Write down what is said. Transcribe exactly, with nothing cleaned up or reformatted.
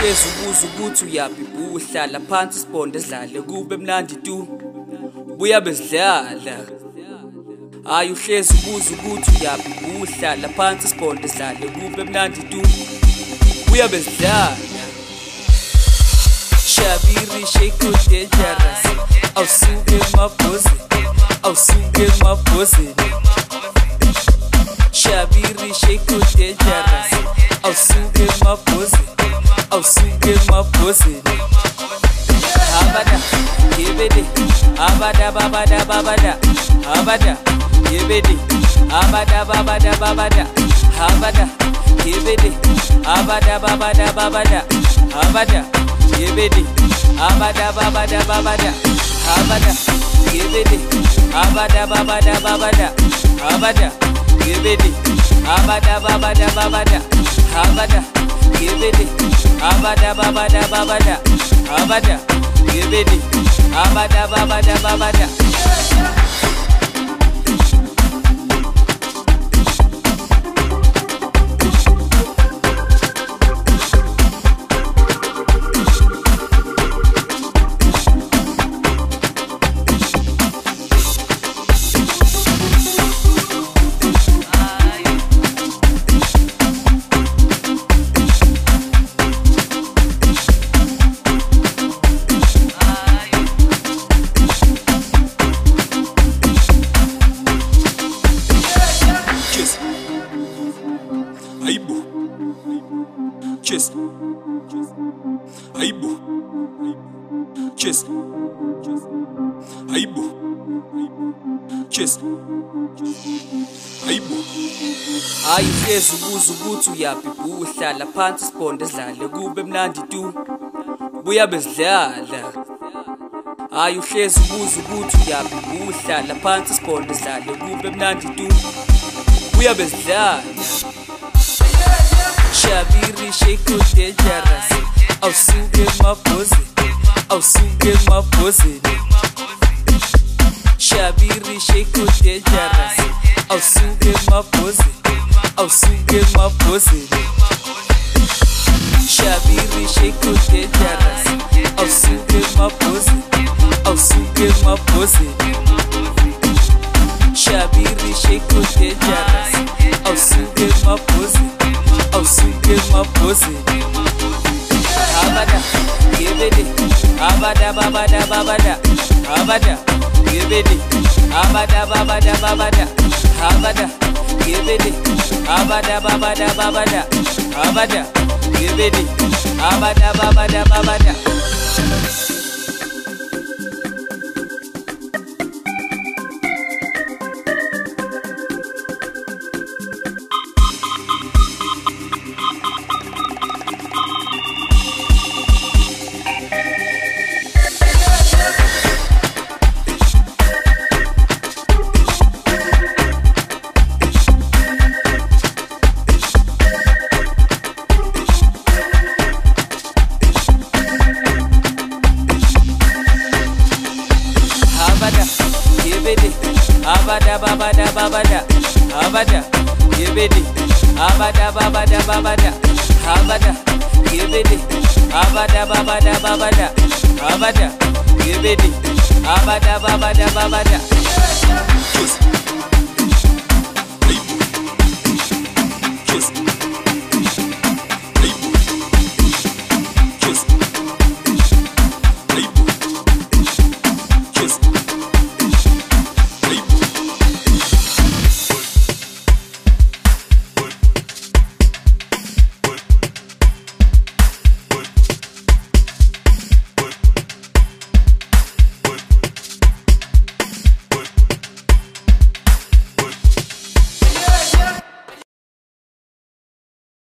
Ayuhlezi ubuza ukuthi uyaphi uhlala phansi sibonde sidlale kube mnandi tu buya bezidlala. Ayuhlezi ubuza ukuthi uyaphi uhlala phansi sibonde sidlale kube mnandi tu buya bezidlala. Shabiri shake dangerous awusuke mabhozi awusuke mabhozi. Shabiri shake dangerous awusuke mabhozi awusuke mabhozi. Abada yebede abada babada babada abada yebede abada babada babada abada yebede abada babada babada abada yebede abada babada babada abada yebede abada babada babada abada yebede abada babada babada abada yebede abada babada babada abada yebede abada babada babada. Aibu, chest, aibu, chest, aibu, chest, aibu. Ayuhlezi ubuza ukuthi uyaphi uhlala phansi sibonde sidlale kube mnandi tu buya bezidlala. Ayuhlezi ubuza ukuthi uyaphi uhlala phansi sibonde sidlale kube mnandi tu buya bezidlala. Shabiri shake dangerous awusuke mabhozi awusuke mabhozi. Shabiri shake dangerous awusuke mabhozi awusuke mabhozi. Shabiri shake dangerous awusuke mabhozi awusuke mabhozi. Shabiri shake dangerous awusuke mabhozi awusuke mabhozi. Abada yebede abada babada babada abada yebede abada babada babada abada yebede abada babada babada abada yebede abada babada babada. Abada babada babada abada yebede abada babada babada abada yebede abada babada babada abada yebede abada babada babada. Kiss. Kiss.